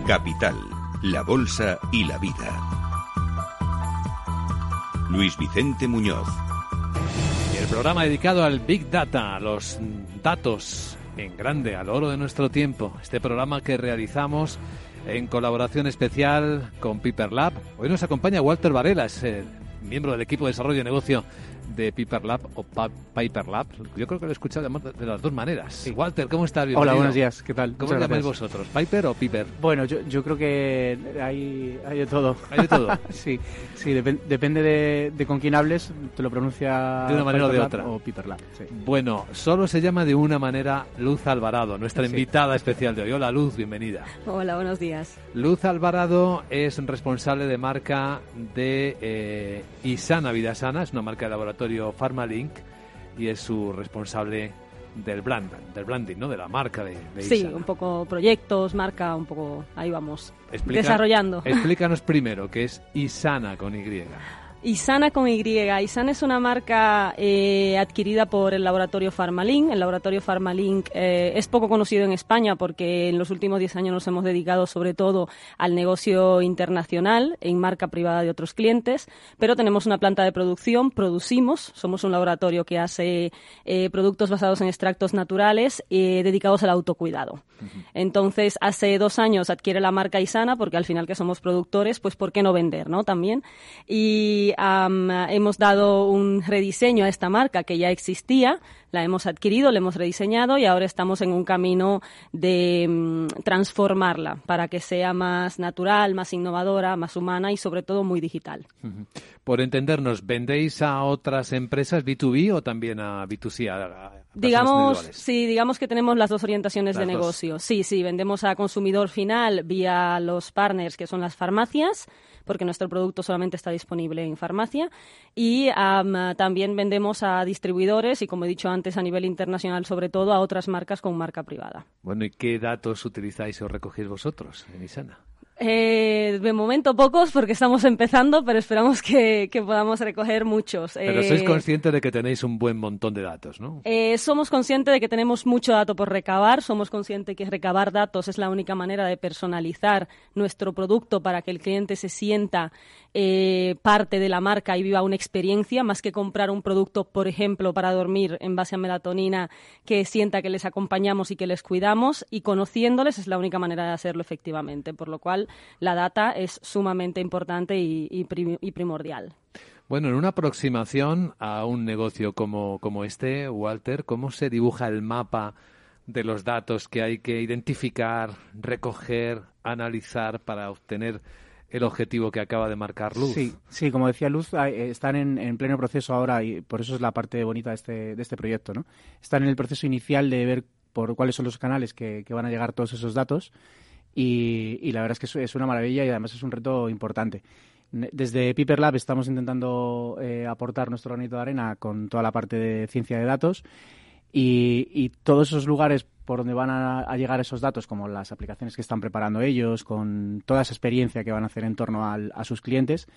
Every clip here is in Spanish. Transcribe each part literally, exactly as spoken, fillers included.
Capital, la Bolsa y la Vida. Luis Vicente Muñoz. El programa dedicado al Big Data, a los datos en grande, al oro de nuestro tiempo. Este programa que realizamos en colaboración especial con Piper Lab. Hoy nos acompaña Walter Varela, es el miembro del equipo de desarrollo de negocio de Piper Lab o pa- Piper Lab. Yo creo que lo he escuchado llamar de las dos maneras. Sí. Walter, ¿cómo estás? Bienvenido. Hola, buenos días. ¿Qué tal? ¿Cómo llamáis vosotros? ¿Piper o Piper? Bueno, yo, yo creo que hay, hay de todo. ¿Hay de todo? sí, sí dep- depende de, de con quién hables, te lo pronuncia de una manera o de Lab otra. O Piper Lab, sí. Bueno, solo se llama de una manera Luz Alvarado, nuestra sí. invitada especial de hoy. Hola, Luz, bienvenida. Hola, buenos días. Luz Alvarado es responsable de marca de eh, Isana Vida Sana, es una marca de laboratorio Pharmalink y es su responsable del brand, del branding, ¿no? De la marca de, de Sí, Isana. un poco proyectos, marca, un poco ahí vamos Explica, desarrollando. Explícanos primero qué es Isana con Y. Isana con Y. Isana es una marca eh, adquirida por el laboratorio Pharmalink. El laboratorio Pharmalink eh, es poco conocido en España porque en los últimos diez años nos hemos dedicado sobre todo al negocio internacional en marca privada de otros clientes, pero tenemos una planta de producción, producimos, somos un laboratorio que hace eh, productos basados en extractos naturales eh, dedicados al autocuidado. Uh-huh. Entonces, hace dos años adquiere la marca Isana porque al final que somos productores, pues ¿por qué no vender, no? También. Y Um, hemos dado un rediseño a esta marca que ya existía, la hemos adquirido, la hemos rediseñado y ahora estamos en un camino de um, transformarla para que sea más natural, más innovadora, más humana y sobre todo muy digital. Uh-huh. Por entendernos, ¿vendéis a otras empresas B dos B o también a B dos C? A, a digamos, sí, digamos que tenemos las dos orientaciones las de dos. negocio. Sí, sí, vendemos a consumidor final vía los partners que son las farmacias, porque nuestro producto solamente está disponible en farmacia, y um, también vendemos a distribuidores y, como he dicho antes, a nivel internacional, sobre todo a otras marcas con marca privada. Bueno, ¿y qué datos utilizáis o recogéis vosotros en Isana? Eh, de momento pocos porque estamos empezando, pero esperamos que, que podamos recoger muchos. Pero eh, sois conscientes de que tenéis un buen montón de datos, ¿no? Eh, somos conscientes de que tenemos mucho dato por recabar, somos conscientes que recabar datos es la única manera de personalizar nuestro producto para que el cliente se sienta eh, parte de la marca y viva una experiencia, más que comprar un producto, por ejemplo, para dormir en base a melatonina, que sienta que les acompañamos y que les cuidamos, y conociéndoles es la única manera de hacerlo efectivamente, por lo cual la data es sumamente importante y, y, prim- y primordial. Bueno, en una aproximación a un negocio como, como este, Walter, ¿cómo se dibuja el mapa de los datos que hay que identificar, recoger, analizar para obtener el objetivo que acaba de marcar Luz? Sí, sí, como decía Luz, están en, en pleno proceso ahora y por eso es la parte bonita de este, de este proyecto, ¿no? Están en el proceso inicial de ver por cuáles son los canales que, que van a llegar todos esos datos. Y, y la verdad es que es, es una maravilla y además es un reto importante. Desde Piper Lab estamos intentando eh, aportar nuestro granito de arena con toda la parte de ciencia de datos y, y todos esos lugares por donde van a, a llegar esos datos, como las aplicaciones que están preparando ellos, con toda esa experiencia que van a hacer en torno al, a sus clientes,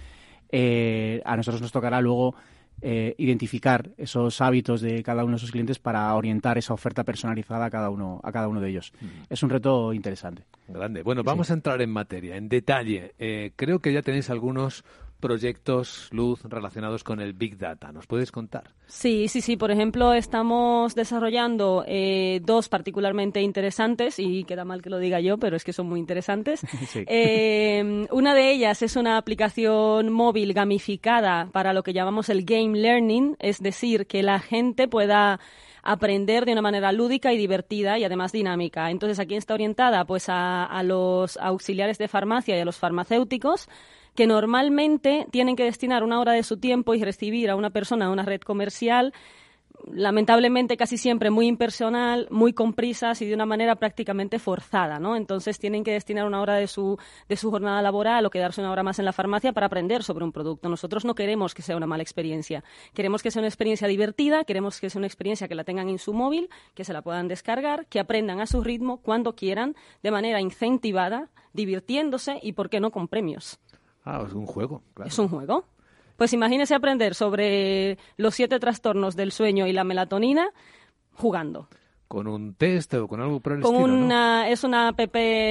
eh, a nosotros nos tocará luego Eh, identificar esos hábitos de cada uno de sus clientes para orientar esa oferta personalizada a cada uno a cada uno de ellos. Mm. Es un reto interesante. Grande. Bueno, vamos sí. a entrar en materia, en detalle. Eh, creo que ya tenéis algunos proyectos, Luz, relacionados con el Big Data. ¿Nos puedes contar? Sí, sí, sí. Por ejemplo, estamos desarrollando eh, dos particularmente interesantes, y queda mal que lo diga yo, pero es que son muy interesantes. Sí. Eh, una de ellas es una aplicación móvil gamificada para lo que llamamos el game learning, es decir, que la gente pueda aprender de una manera lúdica y divertida y además dinámica. Entonces, ¿a quién está orientada? Pues a, a los auxiliares de farmacia y a los farmacéuticos, que normalmente tienen que destinar una hora de su tiempo y recibir a una persona a una red comercial, lamentablemente casi siempre muy impersonal, muy con prisas y de una manera prácticamente forzada, ¿no? Entonces tienen que destinar una hora de su, de su jornada laboral o quedarse una hora más en la farmacia para aprender sobre un producto. Nosotros no queremos que sea una mala experiencia, queremos que sea una experiencia divertida, queremos que sea una experiencia que la tengan en su móvil, que se la puedan descargar, que aprendan a su ritmo, cuando quieran, de manera incentivada, divirtiéndose y, ¿por qué no?, con premios. Ah, es un juego, claro. Es un juego. Pues imagínese aprender sobre los siete trastornos del sueño y la melatonina jugando. con un test o con algo por el con estilo, una, ¿no? Es una app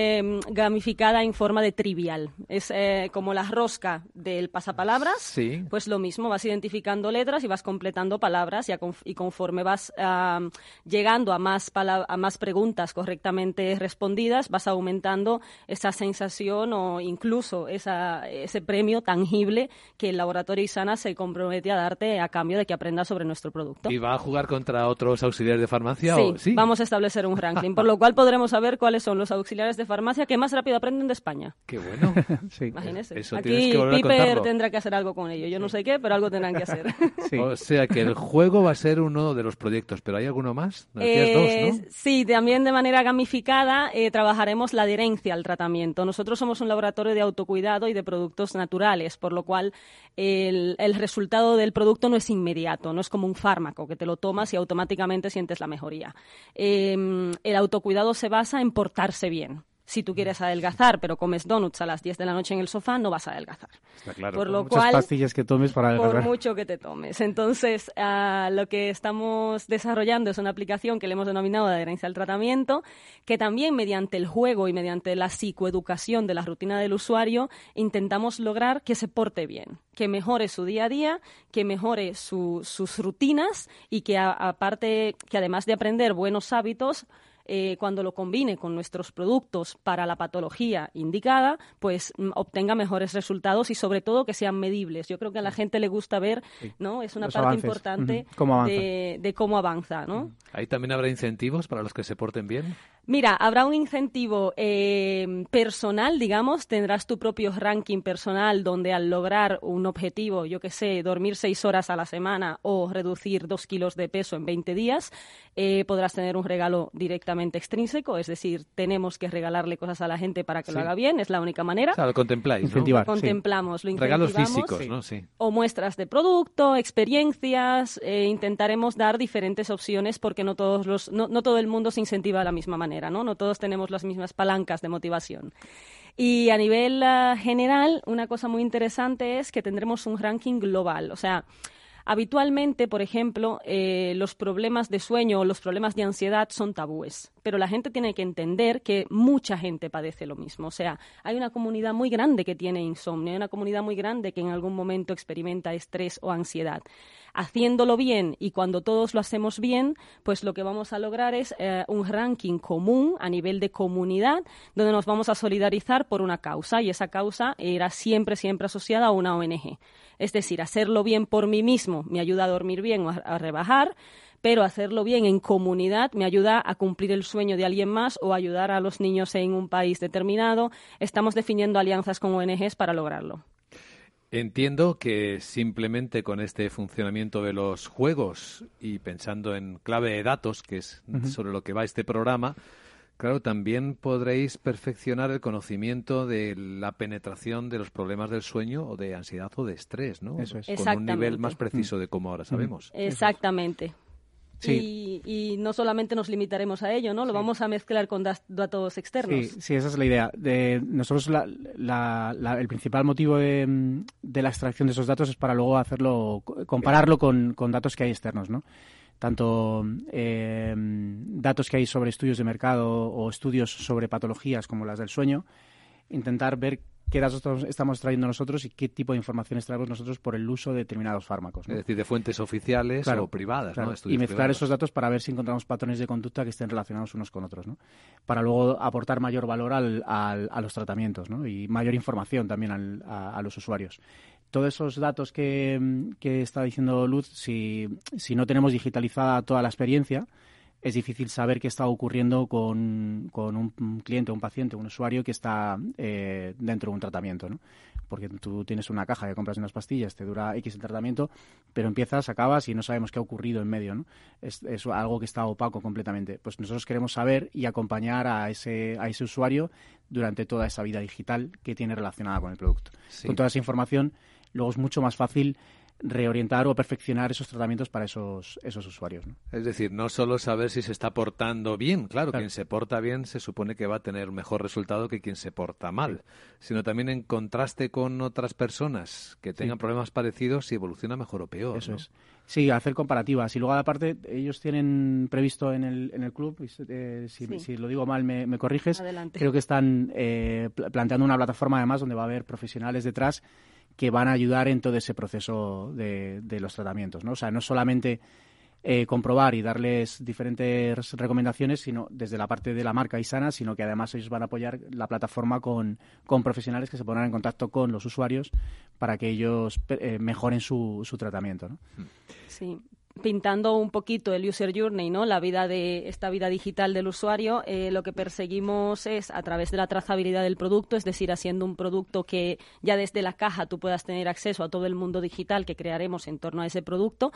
gamificada en forma de trivial. Es eh, como la rosca del pasapalabras. Sí. Pues lo mismo, vas identificando letras y vas completando palabras y, a, y conforme vas uh, llegando a más, a más preguntas correctamente respondidas, vas aumentando esa sensación o incluso esa, ese premio tangible que el laboratorio ISANA se compromete a darte a cambio de que aprendas sobre nuestro producto. ¿Y va a jugar contra otros auxiliares de farmacia? Sí. O... ¿Sí? Vamos a establecer un ranking, por lo cual podremos saber cuáles son los auxiliares de farmacia que más rápido aprenden de España. ¡Qué bueno! Sí. Imagínese. Eso Aquí que Piper tendrá que hacer algo con ello. Yo no sé qué, pero algo tendrán que hacer. Sí. O sea que el juego va a ser uno de los proyectos, pero ¿hay alguno más? Me decías Eh, dos, ¿no? Sí, también de manera gamificada eh, trabajaremos la adherencia al tratamiento. Nosotros somos un laboratorio de autocuidado y de productos naturales, por lo cual el, el resultado del producto no es inmediato, no es como un fármaco que te lo tomas y automáticamente sientes la mejoría. Eh, el autocuidado se basa en portarse bien. Si tú quieres adelgazar, pero comes donuts a las diez de la noche en el sofá, no vas a adelgazar. Está claro. Por lo Muchas cual, pastillas que tomes para adelgazar. Por mucho que te tomes. Entonces, uh, lo que estamos desarrollando es una aplicación que le hemos denominado de adherencia al tratamiento, que también mediante el juego y mediante la psicoeducación de la rutina del usuario, intentamos lograr que se porte bien, que mejore su día a día, que mejore su, sus rutinas y que, a, aparte, que además de aprender buenos hábitos, Eh, cuando lo combine con nuestros productos para la patología indicada, pues m- obtenga mejores resultados y sobre todo que sean medibles. Yo creo que a la gente le gusta ver, ¿no? Es una Los parte avances. importante Uh-huh. ¿Cómo avanza? de, de cómo avanza, ¿no? ¿Ahí también habrá incentivos para los que se porten bien? Mira, habrá un incentivo eh, personal, digamos, tendrás tu propio ranking personal donde al lograr un objetivo, yo qué sé, dormir seis horas a la semana o reducir dos kilos de peso en veinte días, eh, podrás tener un regalo directamente extrínseco, es decir, tenemos que regalarle cosas a la gente para que Sí. lo haga bien, es la única manera. O sea, lo contempláis, ¿no? Incentivar. Lo contemplamos, lo Regalos incentivamos. físicos, ¿no? Sí. O muestras de producto, experiencias, eh, intentaremos dar diferentes opciones porque no todos los, no, no todo el mundo se incentiva de la misma manera, ¿no? No todos tenemos las mismas palancas de motivación. Y a nivel uh, general, una cosa muy interesante es que tendremos un ranking global, o sea, habitualmente, por ejemplo, eh, los problemas de sueño o los problemas de ansiedad son tabúes, pero la gente tiene que entender que mucha gente padece lo mismo. O sea, hay una comunidad muy grande que tiene insomnio, hay una comunidad muy grande que en algún momento experimenta estrés o ansiedad. Haciéndolo bien y cuando todos lo hacemos bien, pues lo que vamos a lograr es eh, un ranking común a nivel de comunidad donde nos vamos a solidarizar por una causa y esa causa era siempre, siempre asociada a una O N G. Es decir, hacerlo bien por mí mismo me ayuda a dormir bien o a, a rebajar, pero hacerlo bien en comunidad me ayuda a cumplir el sueño de alguien más o ayudar a los niños en un país determinado. Estamos definiendo alianzas con O N Ges para lograrlo. Entiendo que simplemente con este funcionamiento de los juegos y pensando en clave de datos, que es uh-huh. sobre lo que va este programa, claro, también podréis perfeccionar el conocimiento de la penetración de los problemas del sueño o de ansiedad o de estrés, ¿no? Eso es. Con un nivel más preciso de como ahora sabemos. Exactamente. Sí. Y, y no solamente nos limitaremos a ello, ¿no? Lo sí. vamos a mezclar con das, datos externos. Sí, sí, esa es la idea. De nosotros la, la, la, el principal motivo de, de la extracción de esos datos es para luego hacerlo, compararlo con, con datos que hay externos, ¿no? Tanto eh, datos que hay sobre estudios de mercado o estudios sobre patologías como las del sueño, intentar ver qué datos estamos trayendo nosotros y qué tipo de informaciones traemos nosotros por el uso de determinados fármacos, ¿no? Es decir, de fuentes oficiales claro, o privadas, claro. ¿no? Estudios y mezclar privados. Esos datos para ver si encontramos patrones de conducta que estén relacionados unos con otros, ¿no? Para luego aportar mayor valor al, al, a los tratamientos, ¿no? Y mayor información también al, a, a los usuarios. Todos esos datos que, que está diciendo Luz, si, si no tenemos digitalizada toda la experiencia, es difícil saber qué está ocurriendo con, con un cliente, un paciente, un usuario que está eh, dentro de un tratamiento, ¿no? Porque tú tienes una caja que compras unas pastillas, te dura X el tratamiento, pero empiezas, acabas y no sabemos qué ha ocurrido en medio, ¿no? Es, es algo que está opaco completamente. Pues nosotros queremos saber y acompañar a ese, a ese usuario durante toda esa vida digital que tiene relacionada con el producto. Sí. Con toda esa información, luego es mucho más fácil reorientar o perfeccionar esos tratamientos para esos, esos usuarios, ¿no? Es decir, no solo saber si se está portando bien, claro, claro, quien se porta bien se supone que va a tener mejor resultado que quien se porta mal, sí. sino también en contraste con otras personas que tengan sí. problemas parecidos si evoluciona mejor o peor. Eso ¿no? es. Sí, hacer comparativas. Y luego, aparte, ellos tienen previsto en el, en el club, eh, si, sí. si lo digo mal me, me corriges, Adelante. Creo que están eh, planteando una plataforma además donde va a haber profesionales detrás que van a ayudar en todo ese proceso de, de los tratamientos, ¿no? O sea, no solamente eh, comprobar y darles diferentes recomendaciones, sino desde la parte de la marca Isana, sino que además ellos van a apoyar la plataforma con, con profesionales que se pondrán en contacto con los usuarios para que ellos eh, mejoren su, su tratamiento, ¿no? Sí. Pintando un poquito el user journey, ¿no? La vida de esta vida digital del usuario, eh, lo que perseguimos es a través de la trazabilidad del producto, es decir, haciendo un producto que ya desde la caja tú puedas tener acceso a todo el mundo digital que crearemos en torno a ese producto.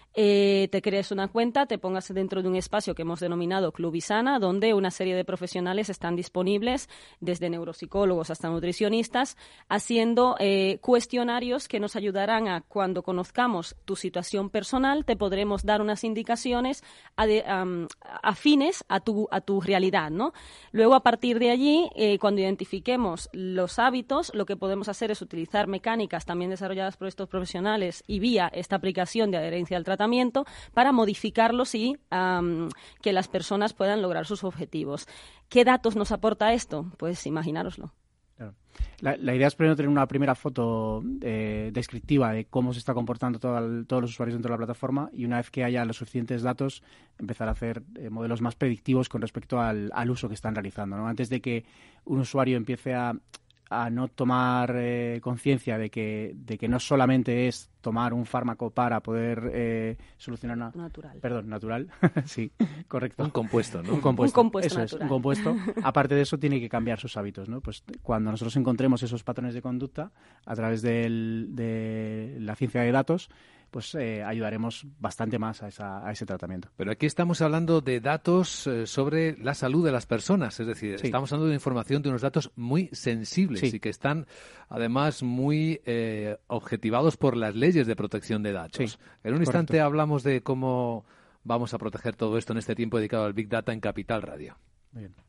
Eh, te crees una cuenta, te pongas dentro de un espacio que hemos denominado Club Isana, donde una serie de profesionales están disponibles, desde neuropsicólogos hasta nutricionistas, haciendo eh, cuestionarios que nos ayudarán a, cuando conozcamos tu situación personal, te podremos dar unas indicaciones ade, um, afines a tu, a tu realidad, ¿no? Luego, a partir de allí, eh, cuando identifiquemos los hábitos, lo que podemos hacer es utilizar mecánicas también desarrolladas por estos profesionales y vía esta aplicación de adherencia al tratamiento para modificarlos y um, que las personas puedan lograr sus objetivos. ¿Qué datos nos aporta esto? Pues imaginároslo. Claro. La, la idea es primero tener una primera foto eh, descriptiva de cómo se está comportando todo el, todos los usuarios dentro de la plataforma y una vez que haya los suficientes datos empezar a hacer eh, modelos más predictivos con respecto al, al uso que están realizando, ¿no? Antes de que un usuario empiece a a no tomar eh, conciencia de que de que no solamente es tomar un fármaco para poder eh, solucionar una... Natural. Perdón, natural. Sí, correcto. Un compuesto, ¿no? Un compuesto. Un compuesto eso natural. Es, un compuesto. Aparte de eso, tiene que cambiar sus hábitos, ¿no? Pues cuando nosotros encontremos esos patrones de conducta a través del, de la ciencia de datos, pues eh, ayudaremos bastante más a, esa, a ese tratamiento. Pero aquí estamos hablando de datos eh, sobre la salud de las personas, es decir, sí. estamos hablando de información de unos datos muy sensibles sí. y que están además muy eh, objetivados por las leyes de protección de datos. Sí, en un instante correcto. Hablamos de cómo vamos a proteger todo esto en este tiempo dedicado al Big Data en Capital Radio. Muy bien.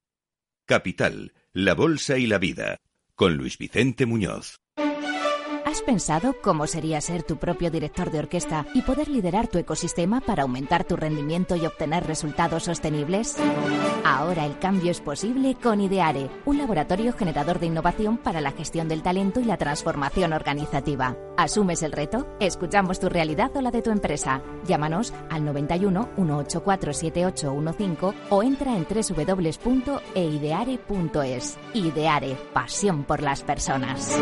Capital, la bolsa y la vida, con Luis Vicente Muñoz. ¿Has pensado cómo sería ser tu propio director de orquesta y poder liderar tu ecosistema para aumentar tu rendimiento y obtener resultados sostenibles? Ahora el cambio es posible con Ideare, un laboratorio generador de innovación para la gestión del talento y la transformación organizativa. ¿Asumes el reto? Escuchamos tu realidad o la de tu empresa. Llámanos al noventa y uno, ciento ochenta y cuatro, setenta y ocho quince o entra en doble u doble u doble u punto eideare punto es. Ideare, pasión por las personas.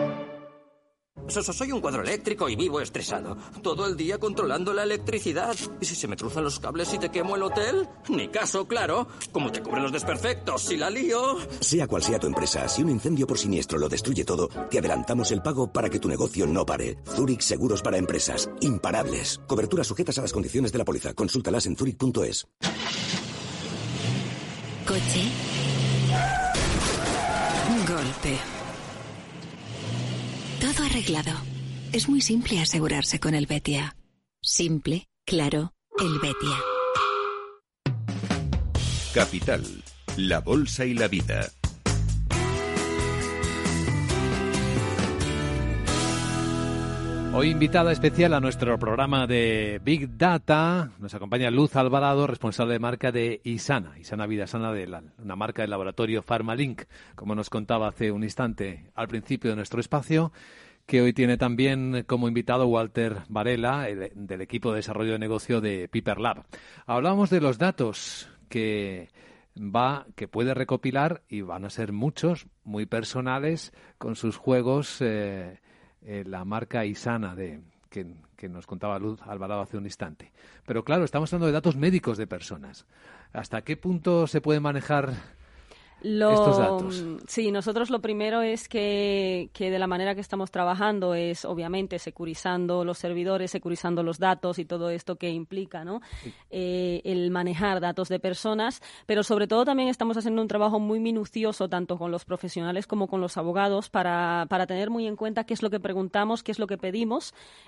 So, so, soy un cuadro eléctrico y vivo estresado. Todo el día controlando la electricidad. ¿Y si se me cruzan los cables y te quemo el hotel? Ni caso, claro. Como te cubren los desperfectos si la lío. Sea cual sea tu empresa, si un incendio por siniestro lo destruye todo, te adelantamos el pago para que tu negocio no pare. Zurich Seguros para Empresas. Imparables. Coberturas sujetas a las condiciones de la póliza. Consúltalas en zurich punto es. Coche. Golpe. Todo arreglado. Es muy simple asegurarse con el Betia. Simple, claro, el Betia. Capital, la bolsa y la vida. Hoy invitada especial a nuestro programa de Big Data, nos acompaña Luz Alvarado, responsable de marca de Isana, Isana Vida Sana, de la, una marca del laboratorio Pharmalink, como nos contaba hace un instante al principio de nuestro espacio, que hoy tiene también como invitado Walter Varela, el, del equipo de desarrollo de negocio de Piper Lab. Hablamos de los datos que va, que puede recopilar, y van a ser muchos, muy personales, con sus juegos, eh, eh, la marca Isana de que, que nos contaba Luz Alvarado hace un instante. Pero claro, estamos hablando de datos médicos de personas. ¿Hasta qué punto se puede manejar Lo, estos datos? Sí, nosotros lo primero es que, que de la manera que estamos trabajando es, obviamente, securizando los servidores, securizando los datos y todo esto que implica, ¿no? Sí. Eh, el manejar datos de personas, pero sobre todo también estamos haciendo un trabajo muy minucioso, tanto con los profesionales como con los abogados, para, para tener muy en cuenta qué es lo que preguntamos, qué es lo que pedimos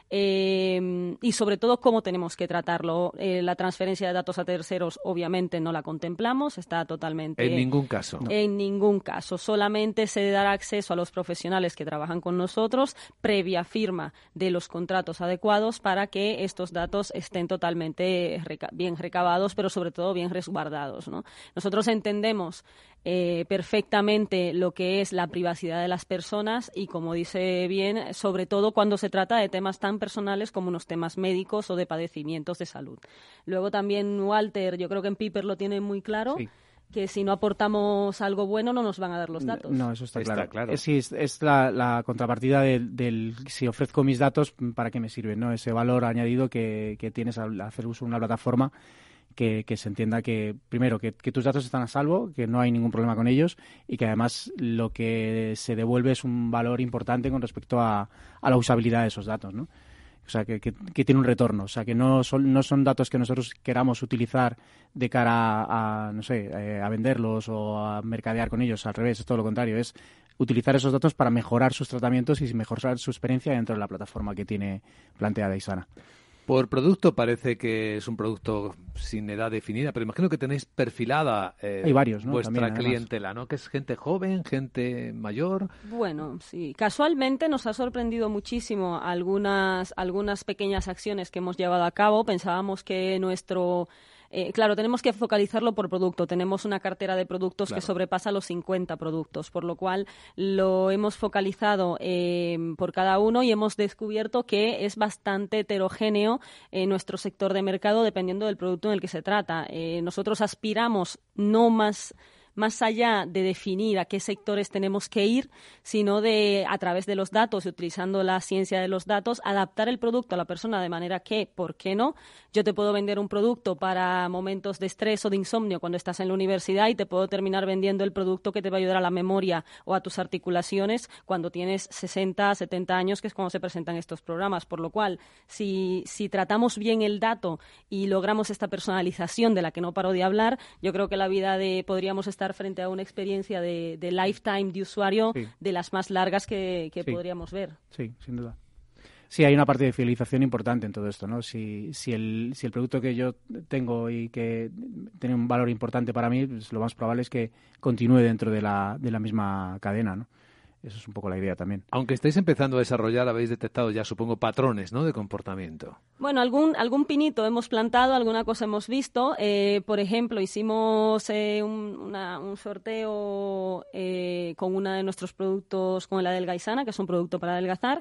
eh, y, sobre todo, cómo tenemos que tratarlo. Eh, la transferencia de datos a terceros, obviamente, no la contemplamos, está totalmente... En ningún caso. No. En ningún caso. Solamente se dará acceso a los profesionales que trabajan con nosotros previa firma de los contratos adecuados para que estos datos estén totalmente reca- bien recabados, pero sobre todo bien resguardados, ¿no? Nosotros entendemos eh, perfectamente lo que es la privacidad de las personas y, como dice bien, sobre todo cuando se trata de temas tan personales como unos temas médicos o de padecimientos de salud. Luego también Walter, yo creo que en Piper lo tiene muy claro. Sí. Que si no aportamos algo bueno no nos van a dar los datos. No, eso está, está claro. claro. Es, sí, es, es la, la contrapartida del, del si ofrezco mis datos, ¿para qué me sirven? ¿No? Ese valor añadido que, que tienes al hacer uso de una plataforma que, que se entienda que, primero, que, que tus datos están a salvo, que no hay ningún problema con ellos y que además lo que se devuelve es un valor importante con respecto a, a la usabilidad de esos datos, ¿no? O sea, que, que, que tiene un retorno. O sea, que no son, no son datos que nosotros queramos utilizar de cara a, a no sé, eh, a venderlos o a mercadear con ellos. Al revés, es todo lo contrario. Es utilizar esos datos para mejorar sus tratamientos y mejorar su experiencia dentro de la plataforma que tiene planteada Isana. Por producto parece que es un producto sin edad definida, pero imagino que tenéis perfilada eh, Hay varios, ¿no? vuestra También, clientela, ¿no? Que es gente joven, gente mayor. Bueno, sí. Casualmente nos ha sorprendido muchísimo algunas, algunas pequeñas acciones que hemos llevado a cabo. Pensábamos que nuestro... Eh, claro, tenemos que focalizarlo por producto. Tenemos una cartera de productos claro. que sobrepasa los cincuenta productos, por lo cual lo hemos focalizado eh, por cada uno y hemos descubierto que es bastante heterogéneo eh, nuestro sector de mercado dependiendo del producto en el que se trata. Eh, nosotros aspiramos no más... más allá de definir a qué sectores tenemos que ir, sino de, a través de los datos y utilizando la ciencia de los datos, adaptar el producto a la persona de manera que, ¿por qué no? Yo te puedo vender un producto para momentos de estrés o de insomnio cuando estás en la universidad y te puedo terminar vendiendo el producto que te va a ayudar a la memoria o a tus articulaciones cuando tienes sesenta, setenta años, que es cuando se presentan estos programas. Por lo cual, si, si tratamos bien el dato y logramos esta personalización de la que no paro de hablar, yo creo que la vida de podríamos estar frente a una experiencia de, de lifetime de usuario sí. de las más largas que, que sí. podríamos ver. Sí, sin duda. Sí, hay una parte de fidelización importante en todo esto, ¿no? Si, si, el, si el producto que yo tengo y que tiene un valor importante para mí, pues lo más probable es que continúe dentro de la, de la misma cadena, ¿no? Eso es un poco la idea también. Aunque estáis empezando a desarrollar, habéis detectado ya, supongo, patrones, ¿no?, de comportamiento. Bueno, algún algún pinito hemos plantado, alguna cosa hemos visto. Eh, por ejemplo, hicimos eh, un, una, un sorteo eh, con uno de nuestros productos, con el Adelga Isana, que es un producto para adelgazar,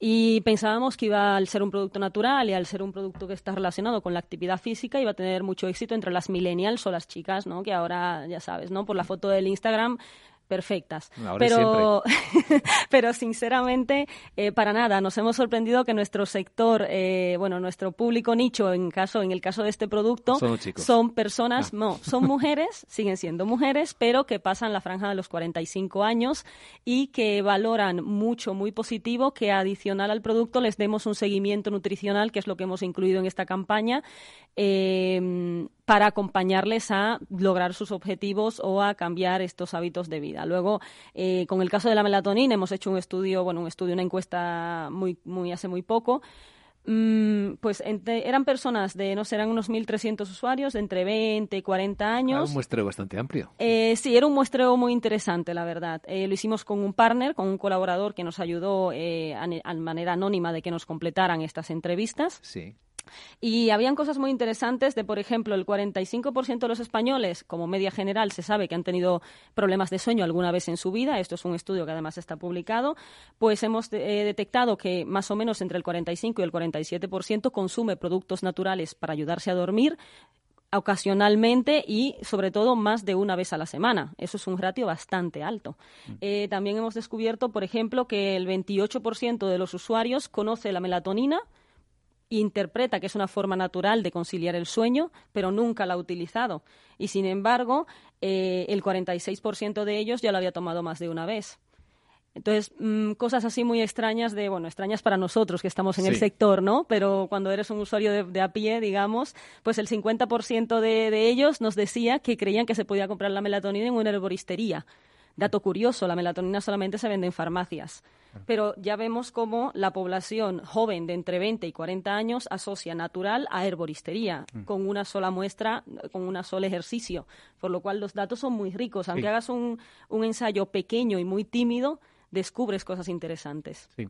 y pensábamos que iba, al ser un producto natural y al ser un producto que está relacionado con la actividad física, iba a tener mucho éxito entre las millennials o las chicas, ¿no?, que ahora, ya sabes, ¿no?, por la foto del Instagram... perfectas, ahora pero pero sinceramente eh, para nada. Nos hemos sorprendido que nuestro sector, eh, bueno, nuestro público nicho, en caso en el caso de este producto, son, chicos. son personas, ah. no, son mujeres, siguen siendo mujeres, pero que pasan la franja de los cuarenta y cinco años y que valoran mucho, muy positivo que adicional al producto les demos un seguimiento nutricional, que es lo que hemos incluido en esta campaña, eh, para acompañarles a lograr sus objetivos o a cambiar estos hábitos de vida. Luego, eh, con el caso de la melatonina, hemos hecho un estudio, bueno, un estudio, una encuesta muy, muy hace muy poco. Mm, pues entre, eran personas de, no sé, eran unos mil trescientos usuarios de entre veinte y cuarenta años. Ah, un muestreo bastante amplio. Eh, sí, era un muestreo muy interesante, la verdad. Eh, lo hicimos con un partner, con un colaborador que nos ayudó eh, a, a manera anónima de que nos completaran estas entrevistas. Sí. Y habían cosas muy interesantes de, por ejemplo, el cuarenta y cinco por ciento de los españoles, como media general, se sabe que han tenido problemas de sueño alguna vez en su vida. Esto es un estudio que además está publicado. Pues hemos eh, detectado que más o menos entre el cuarenta y cinco y el cuarenta y siete por ciento consume productos naturales para ayudarse a dormir ocasionalmente y, sobre todo, más de una vez a la semana. Eso es un ratio bastante alto. Mm. Eh, también hemos descubierto, por ejemplo, que el veintiocho por ciento de los usuarios conoce la melatonina interpreta que es una forma natural de conciliar el sueño, pero nunca la ha utilizado. Y sin embargo, eh, el cuarenta y seis por ciento de ellos ya lo había tomado más de una vez. Entonces, mmm, cosas así muy extrañas, de bueno, extrañas para nosotros que estamos en sí. el sector, ¿no? Pero cuando eres un usuario de, de a pie, digamos, pues el cincuenta por ciento de, de ellos nos decía que creían que se podía comprar la melatonina en una herboristería. Dato curioso, la melatonina solamente se vende en farmacias. Pero ya vemos cómo la población joven de entre veinte y cuarenta años asocia natural a herboristería, mm. con una sola muestra, con un solo ejercicio. Por lo cual los datos son muy ricos. Aunque sí. hagas un, un ensayo pequeño y muy tímido, descubres cosas interesantes. Sí.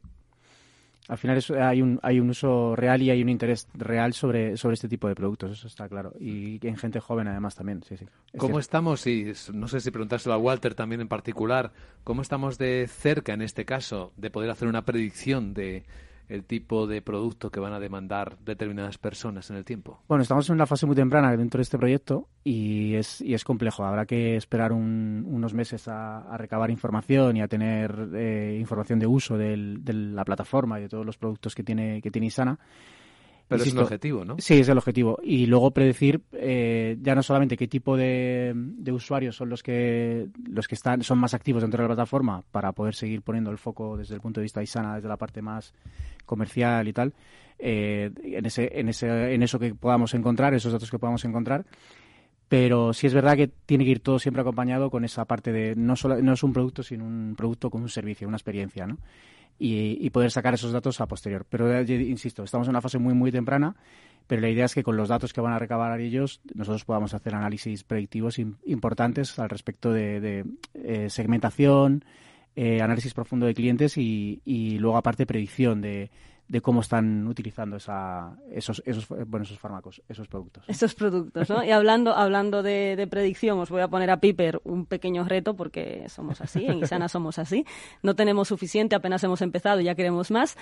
Al final es, hay un hay un uso real y hay un interés real sobre, sobre este tipo de productos, eso está claro. Y en gente joven además también, sí, sí. ¿Cómo cierto. estamos? Y no sé si preguntárselo a Walter también en particular, ¿cómo estamos de cerca en este caso de poder hacer una predicción de el tipo de producto que van a demandar determinadas personas en el tiempo? Bueno, estamos en una fase muy temprana dentro de este proyecto y es y es complejo. Habrá que esperar un, unos meses a, a recabar información y a tener eh, información de uso del, de la plataforma y de todos los productos que tiene que tiene Isana. Pero Insisto, es el objetivo, ¿no? Sí, es el objetivo. Y luego predecir eh, ya no solamente qué tipo de, de usuarios son los que los que están son más activos dentro de la plataforma para poder seguir poniendo el foco desde el punto de vista de Isana, desde la parte más comercial y tal, eh, en ese en ese en eso que podamos encontrar, esos datos que podamos encontrar. Pero sí es verdad que tiene que ir todo siempre acompañado con esa parte de no solo no es un producto, sino un producto con un servicio, una experiencia, ¿no? Y, y poder sacar esos datos a posterior. Pero, eh, insisto, estamos en una fase muy, muy temprana, pero la idea es que con los datos que van a recabar ellos, nosotros podamos hacer análisis predictivos in, importantes al respecto de, de eh, segmentación, eh, análisis profundo de clientes y, y luego, aparte, predicción de, de cómo están utilizando esa, esos, esos, bueno, esos fármacos, esos productos. Esos productos, ¿no? Y hablando, hablando de, de predicción, os voy a poner a Piper un pequeño reto porque somos así, en Isana somos así. No tenemos suficiente, apenas hemos empezado y ya queremos más.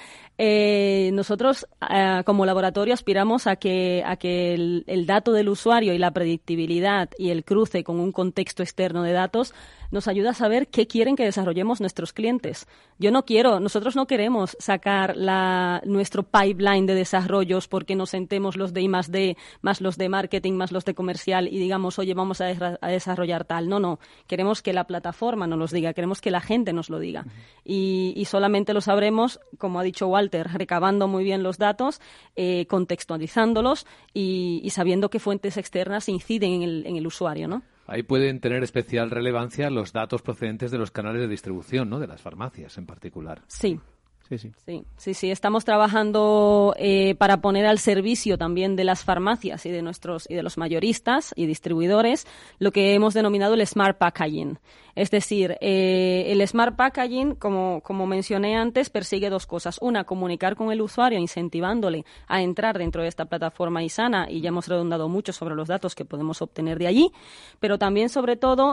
Eh, nosotros, eh, como laboratorio, aspiramos a que, a que el, el dato del usuario y la predictibilidad y el cruce con un contexto externo de datos nos ayuda a saber qué quieren que desarrollemos nuestros clientes. Yo no quiero, nosotros no queremos sacar la, nuestro pipeline de desarrollos porque nos sentemos los de I más D, más los de marketing, más los de comercial y digamos, oye, vamos a, de- a desarrollar tal. No, no. Queremos que la plataforma nos los diga, queremos que la gente nos lo diga. Uh-huh. Y, y solamente lo sabremos, como ha dicho Walter, recabando muy bien los datos, eh, contextualizándolos y, y sabiendo qué fuentes externas inciden en el, en el usuario, ¿no? Ahí pueden tener especial relevancia los datos procedentes de los canales de distribución, ¿no? De las farmacias en particular. Sí. Sí, sí. Sí, sí, sí. Estamos trabajando eh, para poner al servicio también de las farmacias y de nuestros y de los mayoristas y distribuidores lo que hemos denominado el Smart Packaging. Es decir, eh, el Smart Packaging, como, como mencioné antes, persigue dos cosas. Una, comunicar con el usuario, incentivándole a entrar dentro de esta plataforma Isana, y ya hemos redundado mucho sobre los datos que podemos obtener de allí, pero también, sobre todo,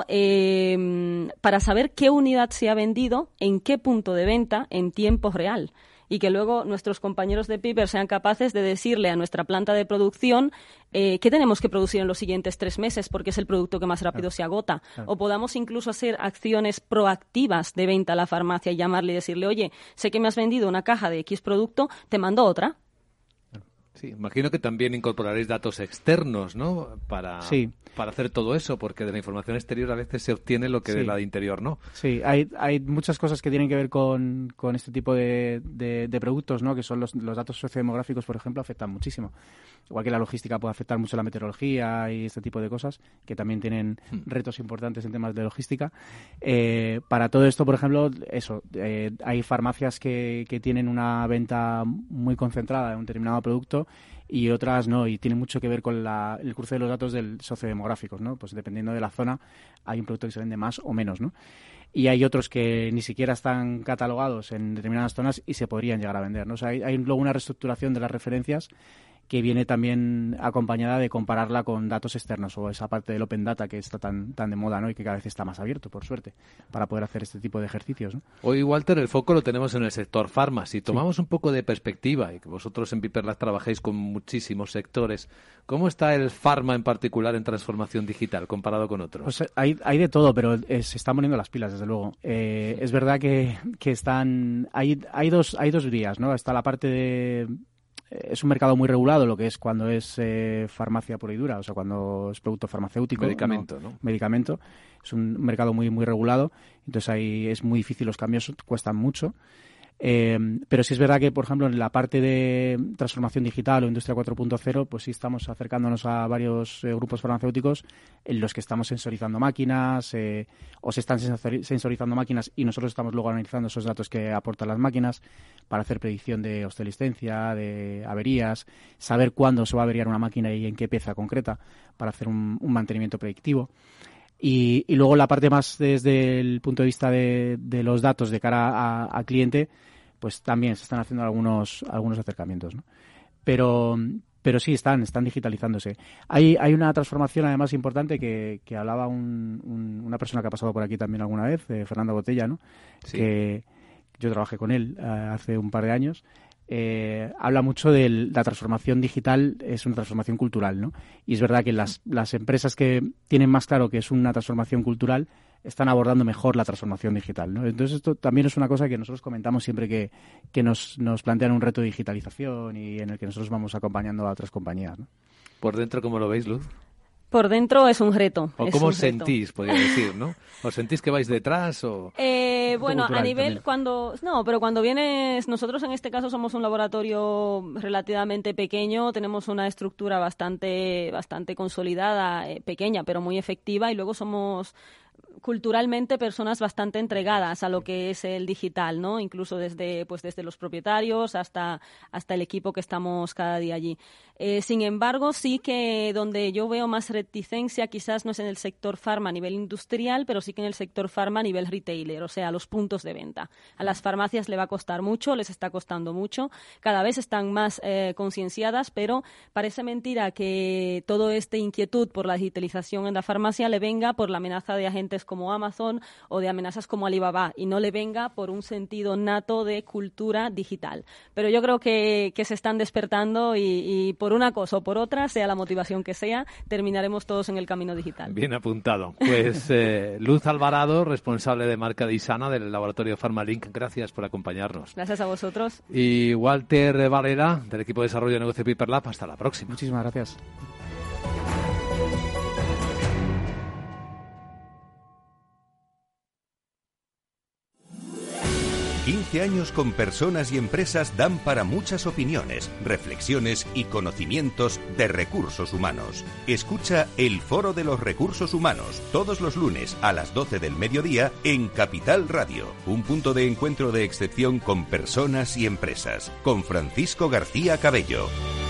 eh, para saber qué unidad se ha vendido, en qué punto de venta, en tiempo real. Y que luego nuestros compañeros de Piper sean capaces de decirle a nuestra planta de producción eh, qué tenemos que producir en los siguientes tres meses porque es el producto que más rápido claro. se agota. Claro. O podamos incluso hacer acciones proactivas de venta a la farmacia y llamarle y decirle, oye, sé que me has vendido una caja de X producto, te mando otra. Sí, imagino que también incorporaréis datos externos, ¿no? Para, sí. para hacer todo eso, porque de la información exterior a veces se obtiene lo que sí. de la de interior no. Sí, hay, hay muchas cosas que tienen que ver con, con este tipo de, de, de productos, ¿no? Que son los, los datos sociodemográficos, por ejemplo, afectan muchísimo. Igual que la logística puede afectar mucho la meteorología y este tipo de cosas, que también tienen hmm. retos importantes en temas de logística. Eh, para todo esto, por ejemplo, eso, eh, hay farmacias que, que tienen una venta muy concentrada de un determinado producto y otras no, y tiene mucho que ver con la, el cruce de los datos del sociodemográficos, ¿no? Pues dependiendo de la zona hay un producto que se vende más o menos, ¿no? Y hay otros que ni siquiera están catalogados en determinadas zonas y se podrían llegar a vender, ¿no? O sea, hay, hay luego una reestructuración de las referencias que viene también acompañada de compararla con datos externos o esa parte del Open Data que está tan tan de moda, ¿no? Y que cada vez está más abierto, por suerte, para poder hacer este tipo de ejercicios, ¿no? Hoy, Walter, el foco lo tenemos en el sector farma. Si tomamos sí. un poco de perspectiva, y que vosotros en Piperlab trabajéis con muchísimos sectores, ¿cómo está el farma en particular en transformación digital comparado con otros? Pues hay, hay de todo, pero eh, se están poniendo las pilas, desde luego. Eh, es verdad que, que están... Hay, hay, dos, hay dos vías, ¿no? Está la parte de... es un mercado muy regulado, lo que es cuando es eh, farmacia pura y dura, o sea, cuando es producto farmacéutico. Medicamento, ¿no? ¿no? Medicamento. Es un mercado muy, muy regulado, entonces ahí es muy difícil, los cambios cuestan mucho. Eh, pero sí es verdad que, por ejemplo, en la parte de transformación digital o industria cuatro punto cero, pues sí estamos acercándonos a varios eh, grupos farmacéuticos en los que estamos sensorizando máquinas eh, o se están sensorizando máquinas y nosotros estamos luego analizando esos datos que aportan las máquinas para hacer predicción de obsolescencia, de averías, saber cuándo se va a averiar una máquina y en qué pieza concreta para hacer un, un mantenimiento predictivo. Y, y luego la parte más desde el punto de vista de, de los datos de cara a, a cliente, pues también se están haciendo algunos algunos acercamientos, ¿no? Pero pero sí están están digitalizándose. Hay hay una transformación además importante que, que hablaba un, un, una persona que ha pasado por aquí también alguna vez, eh, Fernando Botella, ¿no? Sí. Que yo trabajé con él uh, hace un par de años. Eh, habla mucho de la transformación digital, es una transformación cultural, ¿no? Y es verdad que las, las empresas que tienen más claro que es una transformación cultural están abordando mejor la transformación digital, ¿no? Entonces esto también es una cosa que nosotros comentamos siempre que, que nos, nos plantean un reto de digitalización y en el que nosotros vamos acompañando a otras compañías, ¿no? ¿Por dentro cómo lo veis, Luz? Por dentro es un reto. ¿O cómo os sentís, podría decir, no? ¿Os sentís que vais detrás o...? Eh, bueno, a nivel también. cuando... No, pero cuando vienes... Nosotros en este caso somos un laboratorio relativamente pequeño, tenemos una estructura bastante, bastante consolidada, eh, pequeña, pero muy efectiva, y luego somos... culturalmente personas bastante entregadas a lo que es el digital, ¿no? Incluso desde pues desde los propietarios hasta hasta el equipo que estamos cada día allí. Eh, sin embargo, sí que donde yo veo más reticencia quizás no es en el sector farma a nivel industrial, pero sí que en el sector farma a nivel retailer, o sea, los puntos de venta. A las farmacias le va a costar mucho, les está costando mucho, cada vez están más eh, concienciadas, pero parece mentira que todo este inquietud por la digitalización en la farmacia le venga por la amenaza de agentes como Amazon o de amenazas como Alibaba y no le venga por un sentido nato de cultura digital. Pero yo creo que, que se están despertando y, y por una cosa o por otra, sea la motivación que sea, terminaremos todos en el camino digital. Bien apuntado. Pues eh, Luz Alvarado, responsable de marca de Isana del laboratorio Pharmalink, gracias por acompañarnos. Gracias a vosotros. Y Walter Valera, del equipo de desarrollo de negocio Piper Lab, hasta la próxima. Muchísimas gracias. quince años con personas y empresas dan para muchas opiniones, reflexiones y conocimientos de recursos humanos. Escucha el Foro de los Recursos Humanos todos los lunes a las doce del mediodía en Capital Radio, un punto de encuentro de excepción con personas y empresas, con Francisco García Cabello.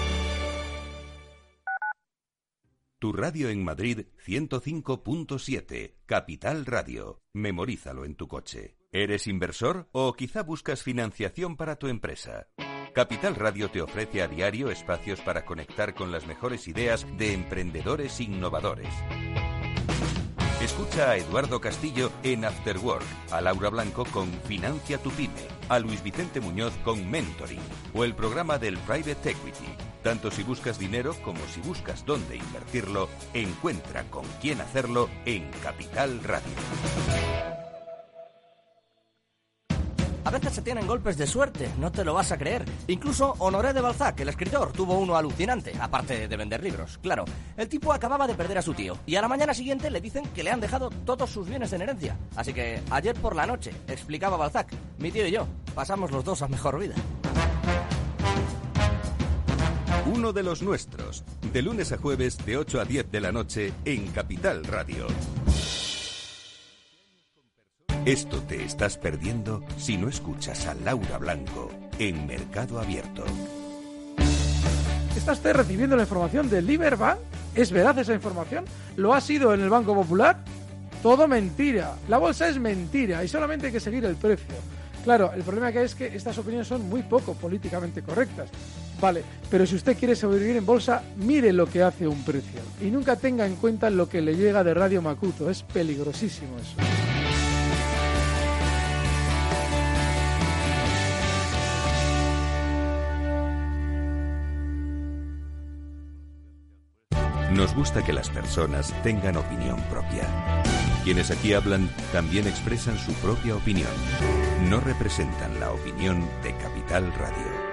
Tu radio en Madrid ciento cinco punto siete, Capital Radio. Memorízalo en tu coche. ¿Eres inversor o quizá buscas financiación para tu empresa? Capital Radio te ofrece a diario espacios para conectar con las mejores ideas de emprendedores innovadores. Escucha a Eduardo Castillo en After Work, a Laura Blanco con Financia tu Pyme, a Luis Vicente Muñoz con Mentoring o el programa del Private Equity. Tanto si buscas dinero como si buscas dónde invertirlo, encuentra con quién hacerlo en Capital Radio. A veces se tienen golpes de suerte, no te lo vas a creer. Incluso Honoré de Balzac, el escritor, tuvo uno alucinante, aparte de vender libros. Claro, el tipo acababa de perder a su tío y a la mañana siguiente le dicen que le han dejado todos sus bienes en herencia. Así que ayer por la noche, explicaba Balzac, mi tío y yo pasamos los dos a mejor vida. Uno de los nuestros, de lunes a jueves de ocho a diez de la noche en Capital Radio. Esto te estás perdiendo si no escuchas a Laura Blanco en Mercado Abierto. ¿Está usted recibiendo la información del Liberbank? ¿Es veraz esa información? ¿Lo ha sido en el Banco Popular? Todo mentira. La bolsa es mentira y solamente hay que seguir el precio. Claro, el problema que hay es que estas opiniones son muy poco políticamente correctas. Vale, pero si usted quiere sobrevivir en bolsa, mire lo que hace un precio. Y nunca tenga en cuenta lo que le llega de Radio Macuto. Es peligrosísimo eso. Nos gusta que las personas tengan opinión propia. Quienes aquí hablan también expresan su propia opinión. No representan la opinión de Capital Radio.